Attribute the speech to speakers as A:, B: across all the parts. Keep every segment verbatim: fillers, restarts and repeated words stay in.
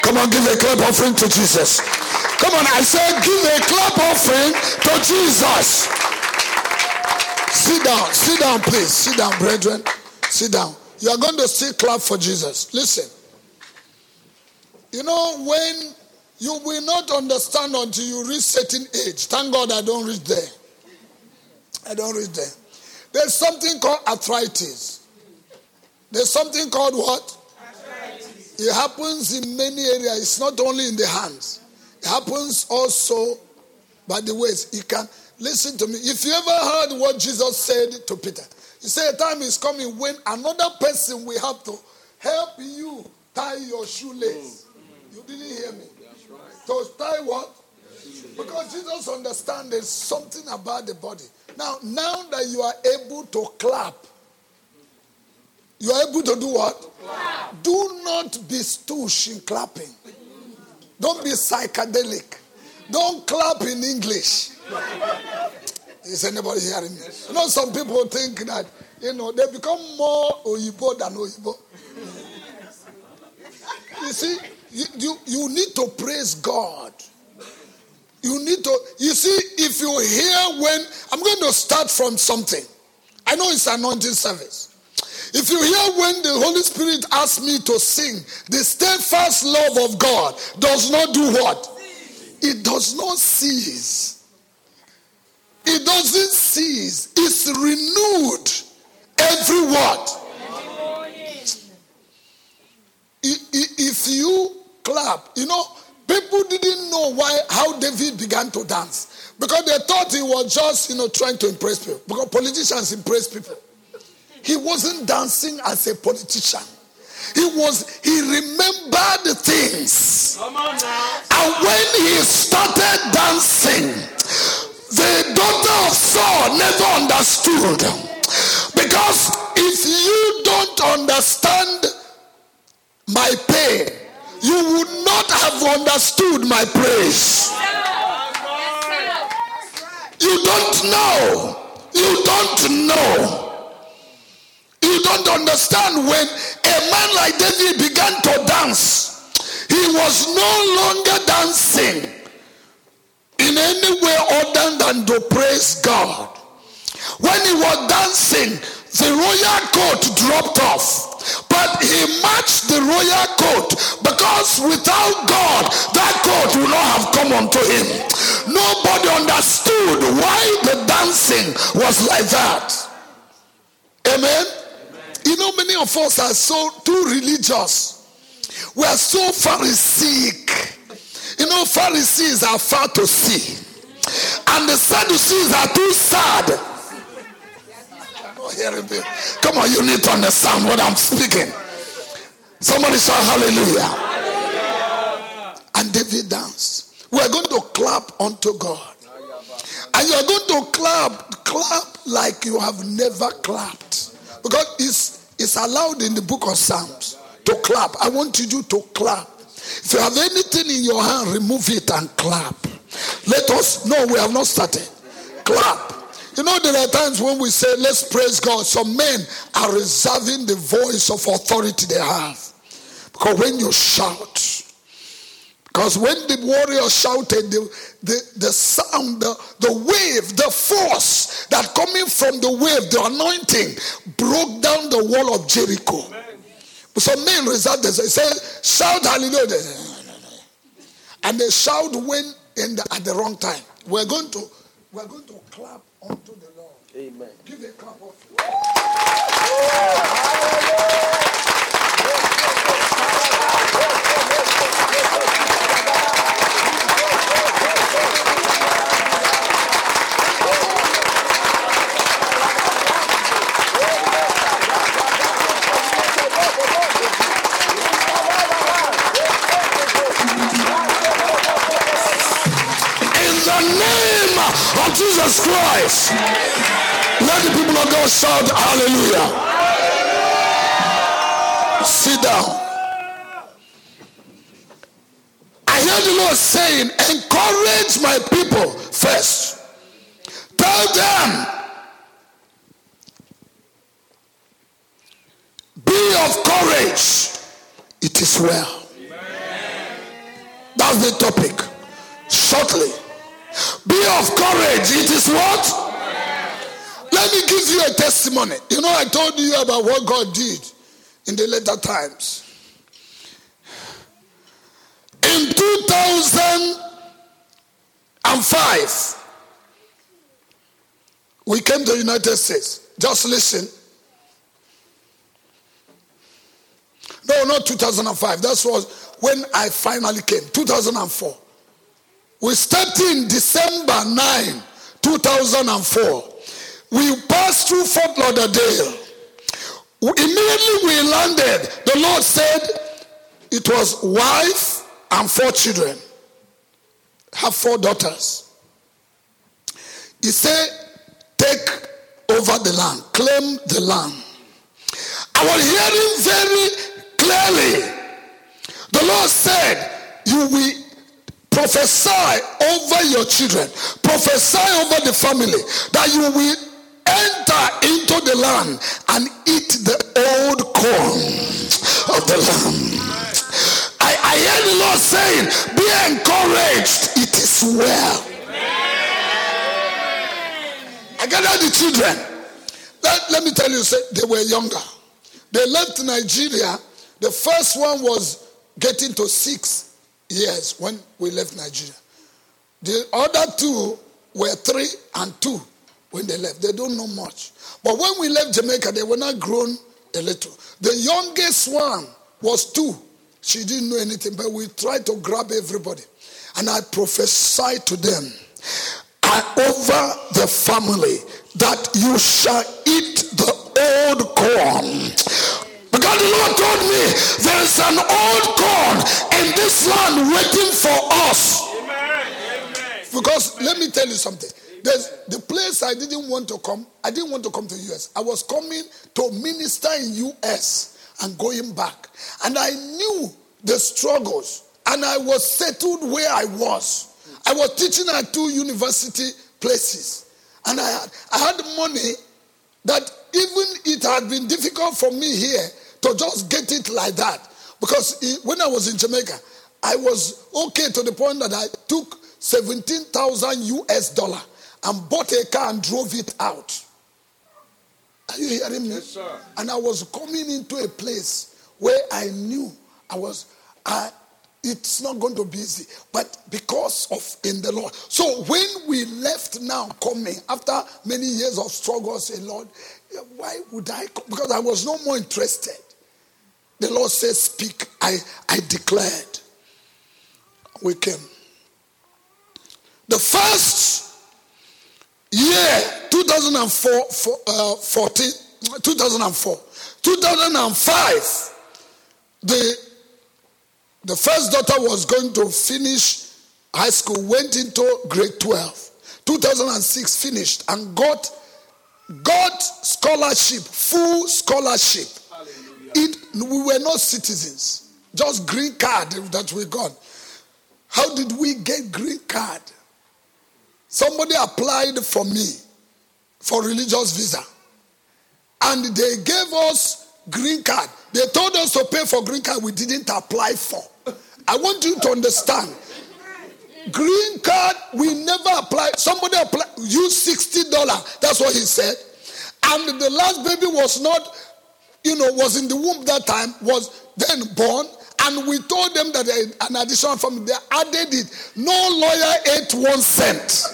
A: Come on, give a clap offering to Jesus. Come on, I said give a clap offering to Jesus. Sit down, sit down, please. Sit down, brethren. Sit down. You are going to still clap for Jesus. Listen. You know, when you will not understand until you reach certain age. Thank God I don't reach there. I don't reach there. There's something called arthritis. There's something called what? Arthritis. It happens in many areas. It's not only in the hands. It happens also by the waist. You can listen to me. If you ever heard what Jesus said to Peter, he said a time is coming when another person will have to help you tie your shoelace. You didn't hear me. To tie what? Because Jesus understands there's something about the body. Now, now that you are able to clap, you are able to do what? Clap. Do not be stoosh in clapping. Don't be psychedelic. Don't clap in English. Is anybody hearing me? You know, some people think that, you know, they become more Oyibo than Oyibo. You see, you, you, you need to praise God. You need to, you see, if you hear when, I'm going to start from something. I know it's anointing service. If you hear when the Holy Spirit asks me to sing, the steadfast love of God does not do what? It does not cease. It doesn't cease. It's renewed every what? If you clap, you know, people didn't know why, how David began to dance. Because they thought he was just, you know, trying to impress people. Because politicians impress people. He wasn't dancing as a politician. He was, he remembered the things. Come on now. And when he started dancing, the daughter of Saul never understood. Because if you don't understand my pain, you would not have understood my praise. You don't know. You don't know. You don't understand when a man like David began to dance. He was no longer dancing in any way other than to praise God. When he was dancing, the royal coat dropped off. But he matched the royal coat because without God, that coat would not have come unto him. Nobody understood why the dancing was like that. Amen? You know, many of us are so too religious. We are so Pharisaic. You know, Pharisees are far to see. And the Sadducees are too sad. Hearing me. Come on, you need to understand what I'm speaking. Somebody shout hallelujah. Hallelujah. And David danced. We are going to clap unto God. And you are going to clap, clap like you have never clapped. Because it's, it's allowed in the book of Psalms to clap. I want you to clap. If you have anything in your hand, remove it and clap. Let us, no, we have not started. Clap. You know, there are times when we say, let's praise God. Some men are reserving the voice of authority they have. Because when you shout, because when the warrior shouted, the, the, the sound, the, the wave, the force that coming from the wave, the anointing, broke down the wall of Jericho. But some men reserve this. They say, shout hallelujah. And they shout when in the, at the wrong time. We're going to, we're going to clap unto the Lord. Amen. Give a clap of of Jesus Christ. Let the people of God shout hallelujah. Sit down. I hear the Lord saying, encourage my people first. Tell them, be of courage. It is well. That's the topic. Shortly. Be of courage. It is what? Let me give you a testimony. You know, I told you about what God did in the later times. In two thousand five, we came to the United States. Just listen. No, not two thousand five. That was when I finally came. two thousand four. We stepped in December ninth, two thousand four. We passed through Fort Lauderdale. Immediately we landed, the Lord said it was wife and four children. Have four daughters. He said, take over the land, claim the land. I was hearing very clearly. The Lord said, you will prophesy over your children, prophesy over the family, that you will enter into the land and eat the old corn of the land. I, I hear the Lord saying, be encouraged, it is well. I gathered the children. Let, let me tell you, say, they were younger. They left Nigeria. The first one was getting to six years when we left Nigeria. The other two were three and two when they left. They don't know much. But when we left Jamaica, they were not grown a little. The youngest one was two. She didn't know anything, but we tried to grab everybody. And I prophesied to them, I over the family, that you shall eat the old corn. Because the Lord told me, there is an old corn in this land waiting for us. Amen. Because let me tell you something. There's the place I didn't want to come. I didn't want to come to the U S. I was coming to minister in U S and going back. And I knew the struggles. And I was settled where I was. I was teaching at two university places. And I had, I had money that even it had been difficult for me here to just get it like that. Because it, when I was in Jamaica, I was okay to the point that I took seventeen thousand U S dollar and bought a car and drove it out. Are you hearing me?
B: Yes, sir.
A: And I was coming into a place where I knew I was, I, it's not going to be easy, but because of in the Lord. So when we left now coming, after many years of struggle, I said, Lord, why would I come? Because I was no more interested. The Lord said, speak. I, I declared. We came. The first year, two thousand four, uh, fourteen, two thousand four, two thousand five, the, the first daughter was going to finish high school, went into grade twelve. two thousand six finished and got, got scholarship, full scholarship. It, we were not citizens, just green card that we got. How did we get green card? Somebody applied for me for religious visa. And they gave us green card. They told us to pay for green card we didn't apply for. I want you to understand. Green card, we never applied. Somebody applied, used sixty dollars. That's what he said. And the last baby was not, you know, was in the womb that time, was then born. And we told them that an additional family, they added it. No lawyer ate one cent.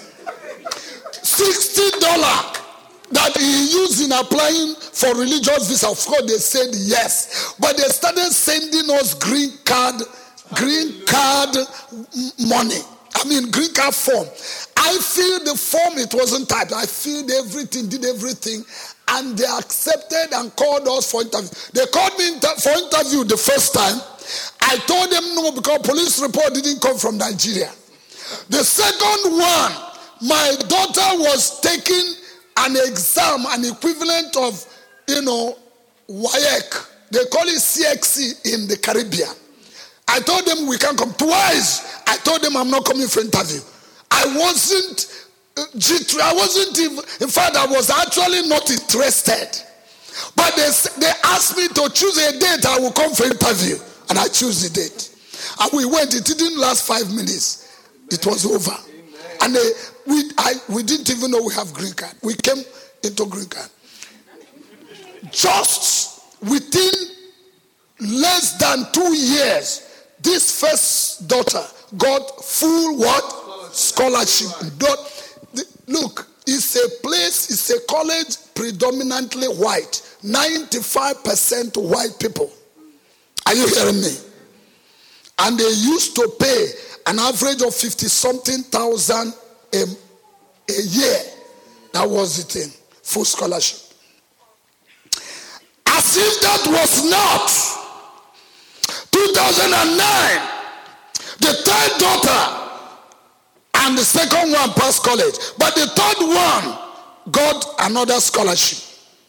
A: sixty dollars that he used in applying for religious visa. Of course, they said yes. But they started sending us green card, green card money. I mean, green card form. I filled the form, it wasn't typed. I filled everything, did everything. And they accepted and called us for interview. They called me inter- for interview the first time. I told them no because police report didn't come from Nigeria. The second one, my daughter was taking an exam, an equivalent of, you know, W A E C. They call it C X C in the Caribbean. I told them we can't come. Twice, I told them I'm not coming for interview. I wasn't, uh, I wasn't, even, in fact, I was actually not interested. But they, they asked me to choose a date I will come for interview. And I choose the date. And we went, it didn't last five minutes. It was over. And they, we, I, we didn't even know we have green card. We came into green card. Just within less than two years, this first daughter got full what? Scholarship. Look, it's a place, it's a college predominantly white. ninety-five percent white people. Are you hearing me? And they used to pay an average of fifty something thousand a, a year. That was the thing. Full scholarship. As if that was not, two thousand nine, the third daughter and the second one passed college. But the third one got another scholarship.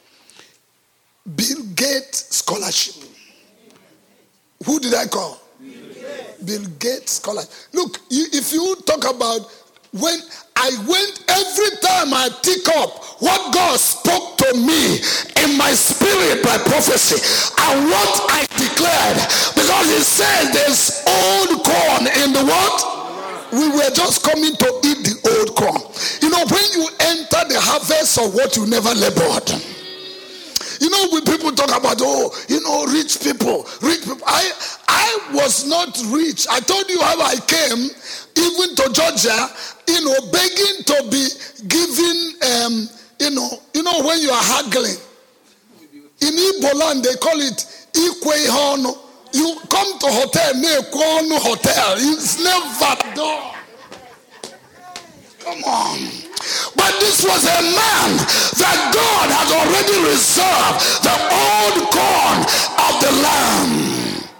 A: Bill Gates scholarship. Who did I call? Bill Gates scholarship. Look, you, if you talk about when I went, every time I pick up what God spoke to me in my spirit by prophecy and what I declared, because he said there's old corn in the what? We were just coming to eat the old corn. You know, when you enter the harvest of what you never labored. You know, when people talk about, oh, you know, rich people, rich people. I, I was not rich. I told you how I came, even to Georgia, you know, begging to be given, um, you know, you know, when you are haggling. In Igbo land, they call it Ikwe Hono. You come to hotel, Nekwono Hotel. It's never done. Come on. But this was a man that God had already reserved the old corn of the land.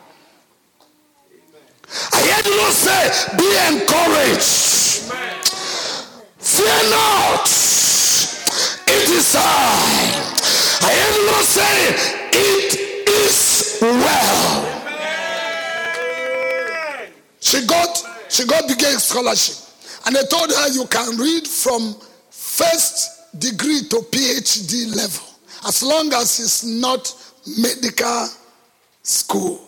A: I heard the Lord say, be encouraged. Fear not. It is I. I heard the Lord say, it is well. She got, she got the Gates scholarship. And they told her you can read from first degree to P H D level, as long as it's not medical school.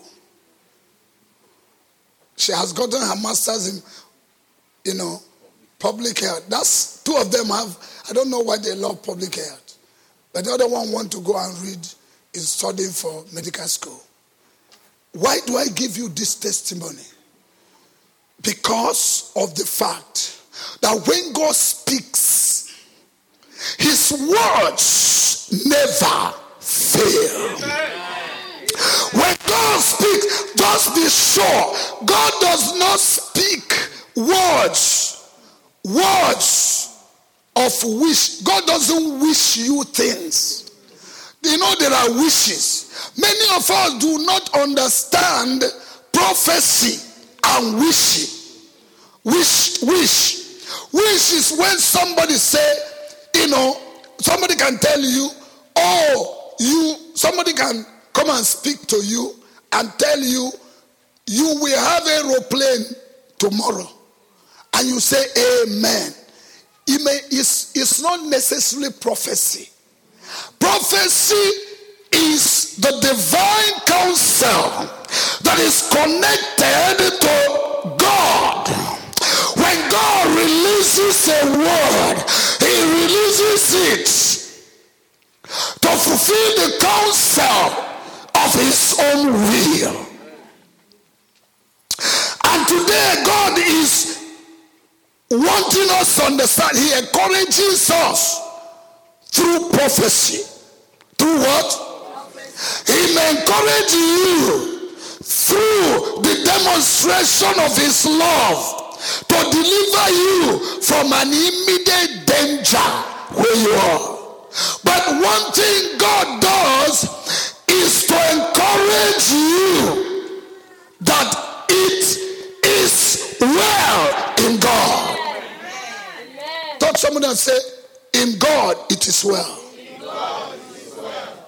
A: She has gotten her master's in, you know, public health. That's two of them have. I don't know why they love public health, but the other one want to go and read, is studying for medical school. Why do I give you this testimony? Because of the fact that when God speaks, his words never fail. When God speaks, just be sure God does not speak words, words of wish. God doesn't wish you things. You know there are wishes. Many of us do not understand prophecy and wishing. Wish, wish. Wish is when somebody say, you know, somebody can tell you, oh, you, somebody can come and speak to you and tell you, you will have an aeroplane tomorrow. And you say, amen. It may, it's, it's not necessarily prophecy. Prophecy is the divine counsel that is connected to God. When God releases a word, he releases it to fulfill the counsel of his own will. And today God is wanting us to understand. He encourages us through prophecy. Through what? He may encourage you through the demonstration of his love to deliver you from an immediate danger where you are. But one thing God does is to encourage you that it is well in God. Amen. Touch someone and say, in God it is well. In God it is well.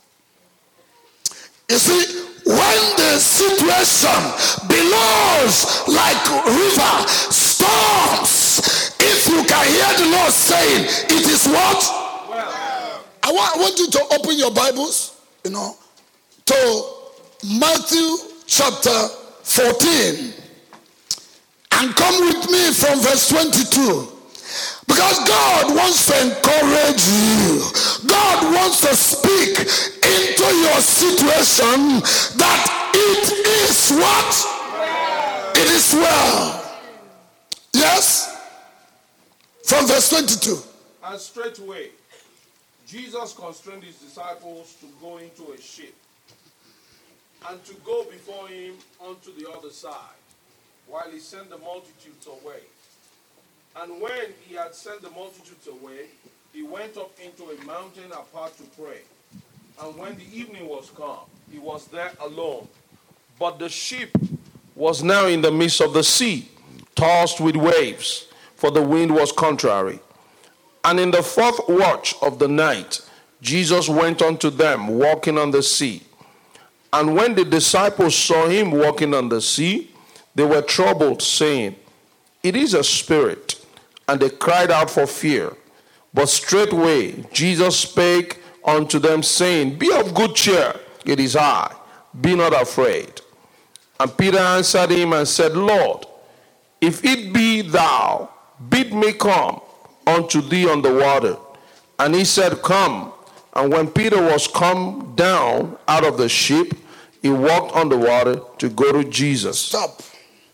A: You see, when the situation billows like river, storms, if you can hear the Lord saying, it is what? Well. I want, I want you to open your Bibles, you know, to Matthew chapter fourteen. And come with me from verse twenty-two. Because God wants to encourage you. God wants to speak into your situation that it is what? It is well. Yes? From verse twenty-two.
B: And straightway, Jesus constrained his disciples to go into a ship and to go before him unto the other side, while he sent the multitudes away. And when he had sent the multitudes away, he went up into a mountain apart to pray. And when the evening was come, he was there alone. But the ship was now in the midst of the sea, tossed with waves, for the wind was contrary. And in the fourth watch of the night, Jesus went unto them, walking on the sea. And when the disciples saw him walking on the sea, they were troubled, saying, It is a spirit. And they cried out for fear. But straightway Jesus spake unto them, saying, Be of good cheer, it is I, be not afraid. And Peter answered him and said, Lord, if it be thou, bid me come unto thee on the water. And he said, Come. And when Peter was come down out of the ship, he walked on the water to go to Jesus.
A: Stop.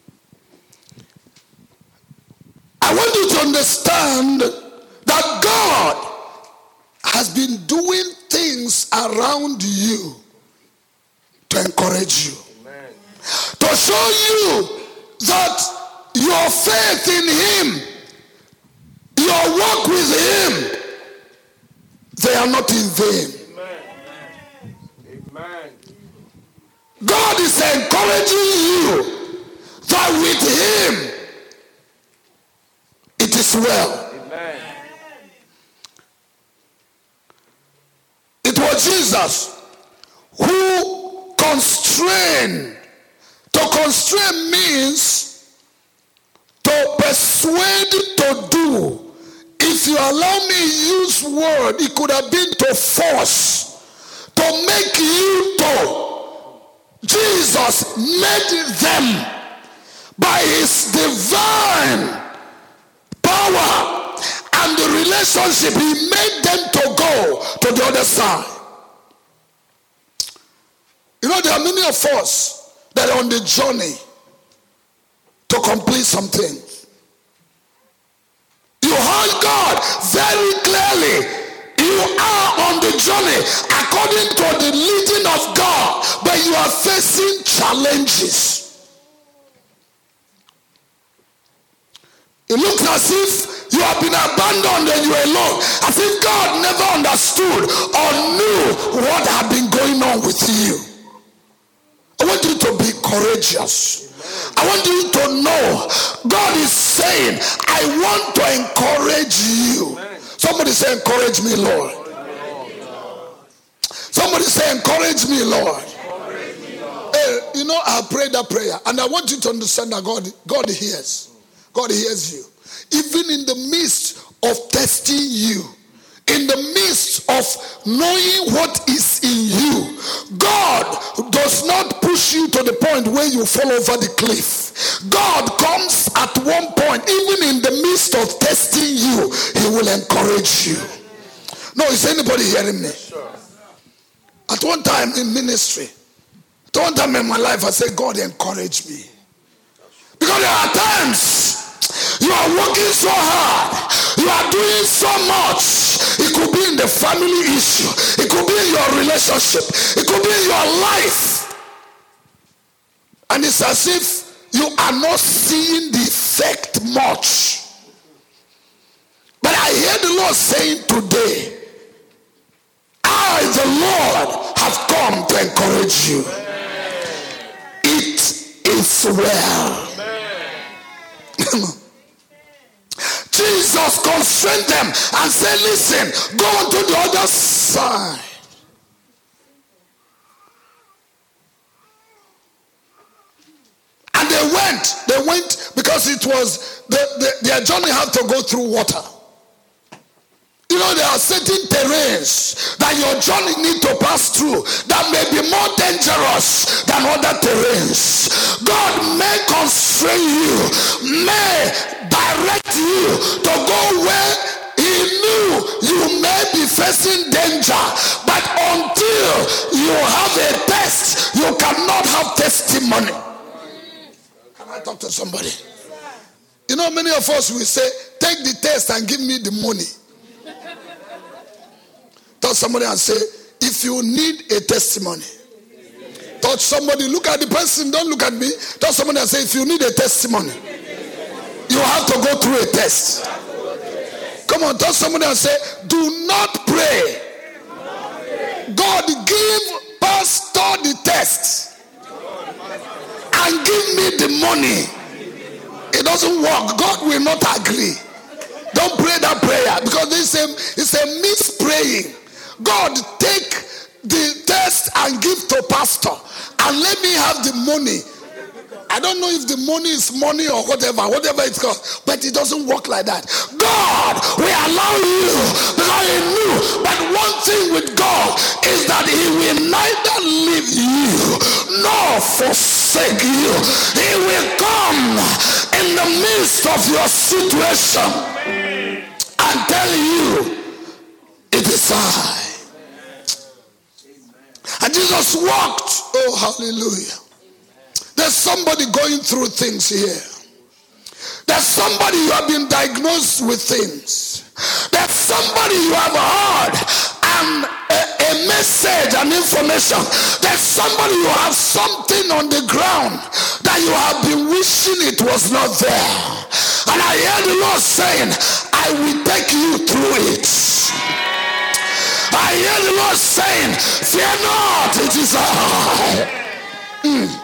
A: I want you to understand that God has been doing things around you to encourage you. Amen. To show you that your faith in him, your walk with him, they are not in vain.
B: Amen. Amen.
A: God is encouraging you that with him it is well.
B: Amen.
A: It was Jesus who constrained. To constrain means to persuade to do. If you allow me to use word, it could have been to force, to make you to. Jesus made them by his divine power and the relationship. He made them to go to the other side. You know, there are many of us that are on the journey to complete something. You heard God very clearly. You are on the journey according to the leading of God, but you are facing challenges. It looks as if you have been abandoned and you are alone, as if God never understood or knew what had been going on with you. I want you to be courageous. I want you to know God is saying, I want to encourage you. Somebody say, encourage me, Lord. Somebody say, encourage me, Lord. Hey, you know, I prayed that prayer, and I want you to understand that God, God hears. God hears you. Even in the midst of testing you, in the midst of knowing what is in you, God does not push you to the point where you fall over the cliff. God comes at one point, even in the midst of testing you, he will encourage you. No, is anybody hearing me? At one time in ministry, at one time in my life, I said, God encourage me. Because there are times you are working so hard, you are doing so much. It could be in the family issue, it could be in your relationship, it could be in your life, and it's as if you are not seeing the effect much. But I hear the Lord saying today, I, the Lord, have come to encourage you. It is well. Jesus constrained them and said, listen, go on to the other side. And they went. They went because it was, the, the, their journey had to go through water. You know, there are certain terrains that your journey need to pass through that may be more dangerous than other terrains. God may constrain you, may direct you to go where he knew you may be facing danger. But until you have a test, you cannot have testimony. Can I talk to somebody? You know, many of us will say, take the test and give me the money. Touch somebody and say, if you need a testimony. Touch somebody, look at the person, don't look at me. Touch somebody and say, if you need a testimony, you have to go through a test. Come on, touch somebody and say, do not pray. God, give pastor the test and give me the money. It doesn't work. God will not agree. Don't pray that prayer, because it's a, it's a mispraying. God, take the test and give to pastor and let me have the money. I don't know if the money is money or whatever, whatever it's called, but it doesn't work like that. God will allow you because he knew. But one thing with God is that he will neither leave you nor forsake you. He will come in the midst of your situation and tell you, it is I. And Jesus walked. Oh, hallelujah. There's somebody going through things here. There's somebody you have been diagnosed with things. There's somebody you have heard and a, a message and information. There's somebody you have something on the ground that you have been wishing it was not there. And I hear the Lord saying, I will take you through it. I hear the Lord saying, fear not, it is I. Mm.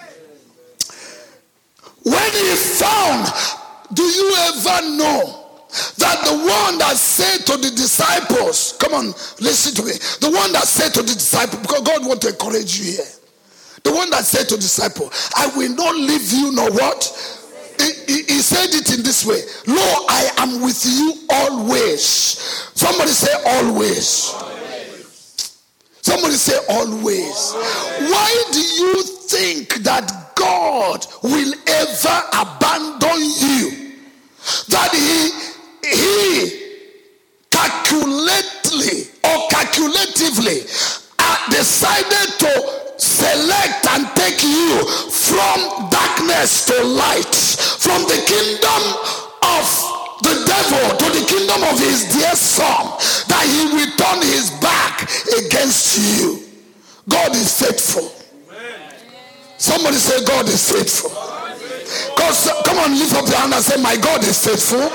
A: When he found, do you ever know that the one that said to the disciples, come on, listen to me. The one that said to the disciples, because God wants to encourage you here. The one that said to the disciples, I will not leave you nor what? He, he, he said it in this way. Lo, I am with you always. Somebody say always. always. Somebody say always. Why do you think that God will ever abandon you? That he he calculately or calculatively uh, decided to select and take you from darkness to light, from the kingdom of the devil to the kingdom of his dear son, that he will turn his back against you. God is faithful. Somebody say, God is faithful. Because, come on, lift up your hand and say, my God is faithful.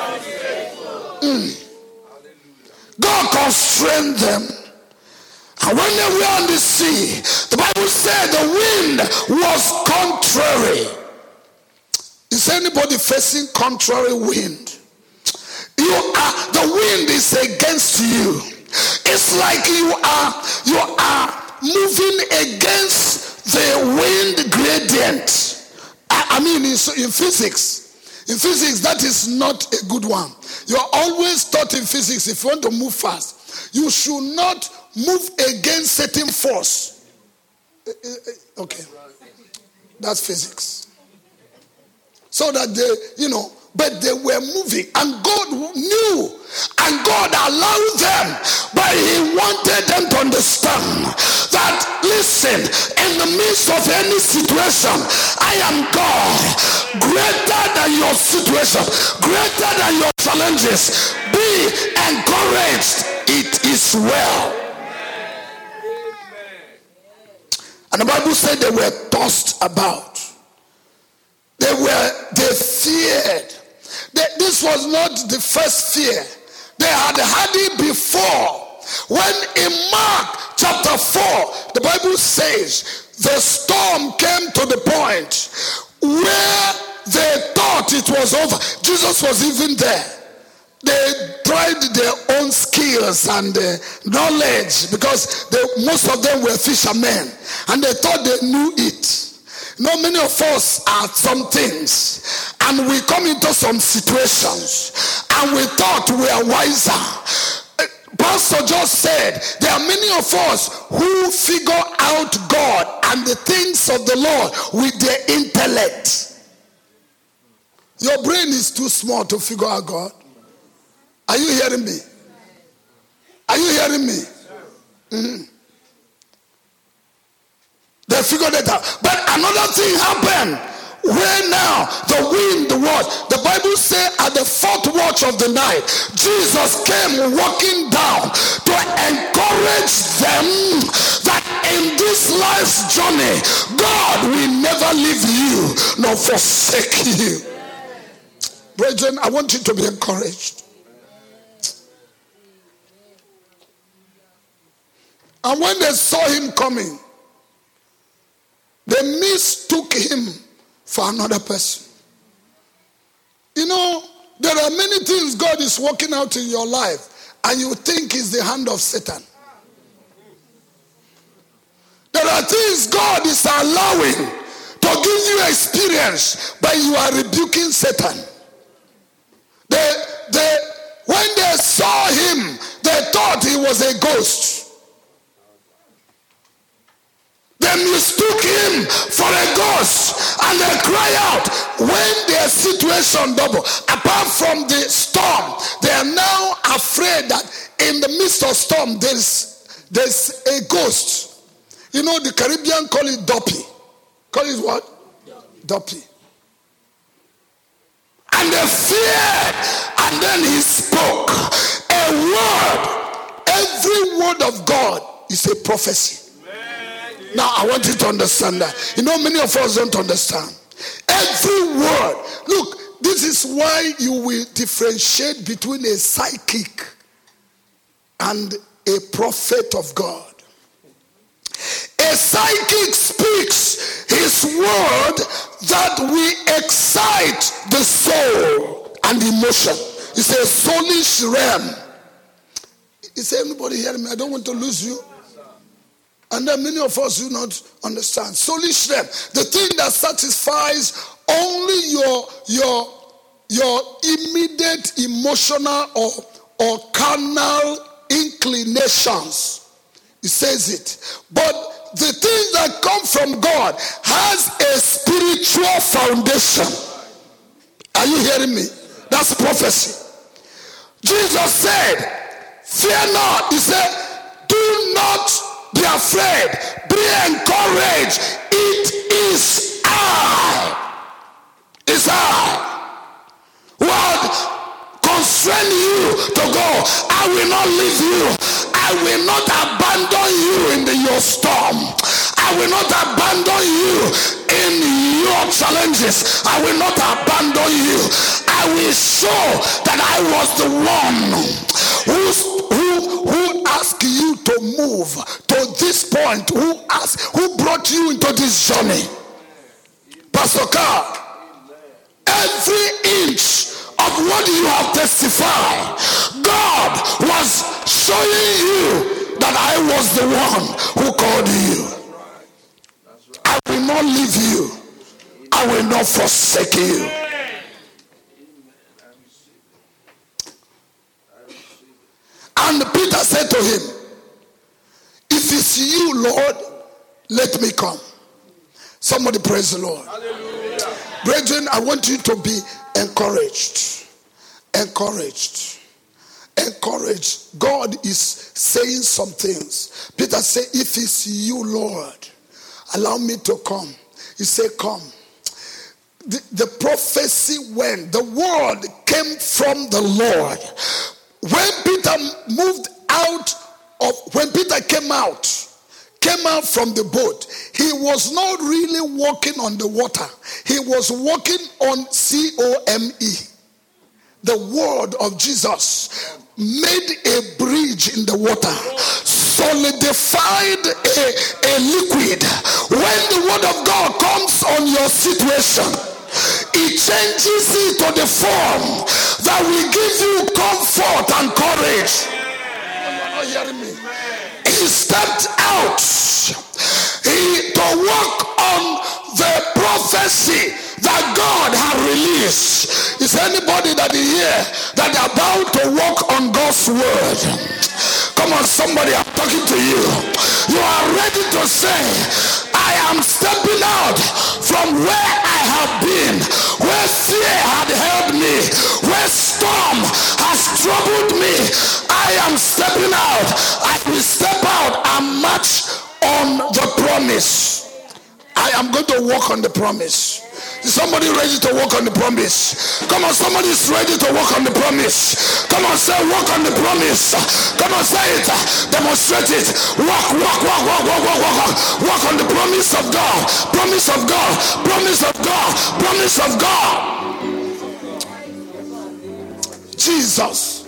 A: Mm. God constrained them. And when they were on the sea, the Bible said the wind was contrary. Is anybody facing contrary wind? You are, the wind is against you. It's like you are, you are moving against the wind gradient. I, I mean, in, in physics, in physics, that is not a good one. You're always taught in physics, if you want to move fast, you should not move against certain force. Okay, that's physics. So that they, you know, but they were moving, and God knew, and God allowed them, but he wanted them to understand that, listen, in the midst of any situation, I am God, greater than your situation, greater than your challenges. Be encouraged, it is well. And the Bible said they were tossed about. They were, they feared. They, this was not the first fear. They had had it before. When in Mark chapter four, the Bible says the storm came to the point where they thought it was over. Jesus was even there. They tried their own skills and uh, knowledge, because they, most of them were fishermen, and they thought they knew it. Now many of us are some things, and we come into some situations, and and we thought we are wiser. Pastor just said there are many of us who figure out God and the things of the Lord with their intellect. Your brain is too small to figure out God. Are you hearing me? Are you hearing me? Mm-hmm. They figured it out. But another thing happened. Where now the wind was, the Bible says at the fourth watch of the night, Jesus came walking down to encourage them that in this life's journey, God will never leave you nor forsake you. Brethren, I want you to be encouraged. And when they saw him coming, they mistook him for another person. You know, there are many things God is working out in your life and you think is the hand of Satan. There are things God is allowing to give you experience, but you are rebuking Satan. They, they, when they saw him, they thought he was a ghost. They mistook him for a ghost and they cry out when their situation double. Apart from the storm, they are now afraid that in the midst of storm there's, there's a ghost. You know, the Caribbean call it Doppy. Call it what? Doppy. And they feared, and then he spoke a word. Every word of God is a prophecy. Now I want you to understand that. You know, many of us don't understand. Every word. Look, this is why you will differentiate between a psychic and a prophet of God. A psychic speaks his word that will excite the soul and emotion. It's a soulish realm. Is anybody hearing me? I don't want to lose you. And then many of us do not understand. Soulish realm, the thing that satisfies only your your your immediate emotional or or carnal inclinations. It says it. But the things that come from God has a spiritual foundation. Are you hearing me? That's prophecy. Jesus said, fear not. He said, do not be afraid. Be encouraged. It is I. It's I. What constrain you to go? I will not leave you. I will not abandon you in the, your storm. I will not abandon you in your challenges. I will not abandon you. I will show that I was the one who, who, who asked you to move to this point. Who asked, who brought you into this journey? Pastor Carl, every inch of what you have testified, God was showing you that I was the one who called you. I will not leave you. I will not forsake you. And Peter said to him, if it's you, Lord, let me come. Somebody praise the Lord. Hallelujah. Brethren, I want you to be encouraged. Encouraged. Encouraged. God is saying some things. Peter said, if it's you, Lord, allow me to come. He said, come. The, the prophecy went. The word came from the Lord. When Peter moved out of, when Peter came out, came out from the boat, he was not really walking on the water. He was walking on C O M E. The word of Jesus made a bridge in the water, solidified a, a liquid. When the word of God comes on your situation, it changes it to the form that will give you comfort and courage. You're not hearing me. He stepped out he, to walk on the prophecy that God had released. He Is anybody that is here that are about to walk on God's word? Come on, somebody, I'm talking to you. You are ready to say, I am stepping out from where I have been, where fear had held me, where storm has troubled me. I am stepping out. I will step out and march on the promise. I am going to walk on the promise. Is somebody ready to walk on the promise? Come on, somebody is ready to walk on the promise. Come on, say walk on the promise. Come on, say it. Demonstrate it. Walk, walk, walk, walk, walk, walk, walk, walk. Walk on the promise of God. Promise of God. Promise of God. Promise of God. Jesus.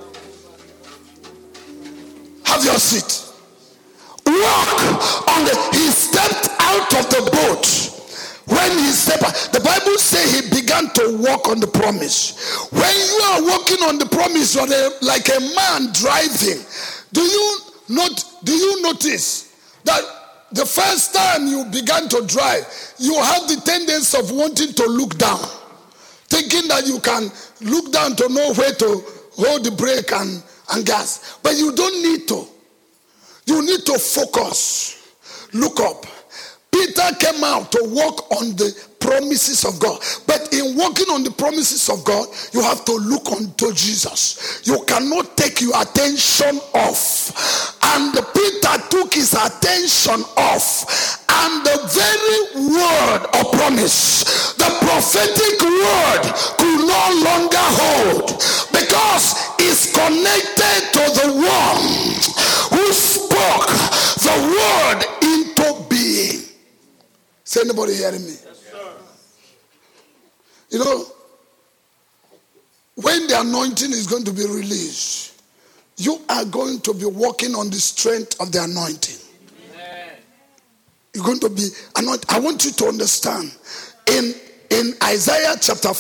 A: Have your seat. Walk on the, he stepped out of the boat. When he stepped out, the Bible says he began to walk on the promise. When you are walking on the promise, you're like a man driving. Do you not, do you notice that the first time you began to drive, you have the tendency of wanting to look down, thinking that you can look down to know where to hold the brake and, and gas. But you don't need to. You need to focus. Look up. Peter came out to walk on the promises of God. But in walking on the promises of God, you have to look unto Jesus. You cannot take your attention off. And Peter took his attention off. And the very word of promise, the prophetic word, could no longer hold, because it's connected to the one who spoke the word into being. Is anybody hearing me?
B: Yes, sir.
A: You know, when the anointing is going to be released, you are going to be walking on the strength of the anointing.
B: Amen.
A: You're going to be anointed. I want you to understand. In, in Isaiah chapter